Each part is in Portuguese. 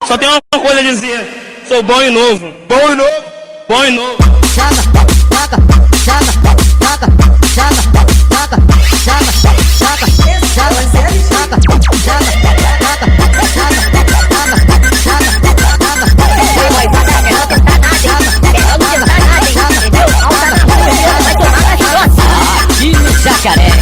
Só tem uma coisa a dizer, sou bom e novo. Bom e novo. Bom e novo. Jacaré.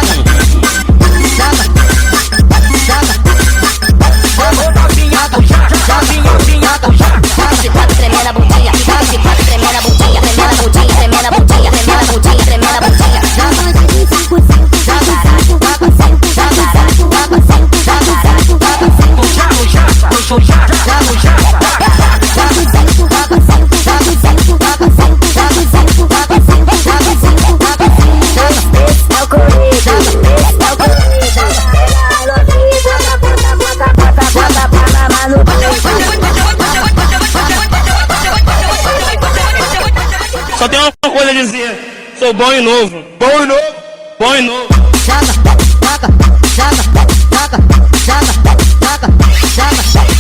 Tremendo a bundinha, tremendo a bundinha, tremendo a bundinha, tremendo a bundinha, tremendo a bundinha, tremendo a bundinha. Só tem uma coisa a dizer, sou bom e novo. Bom e novo. Bom e novo. Jaca, jaca, jaca, jaca, jaca, jaca, jaca, jaca.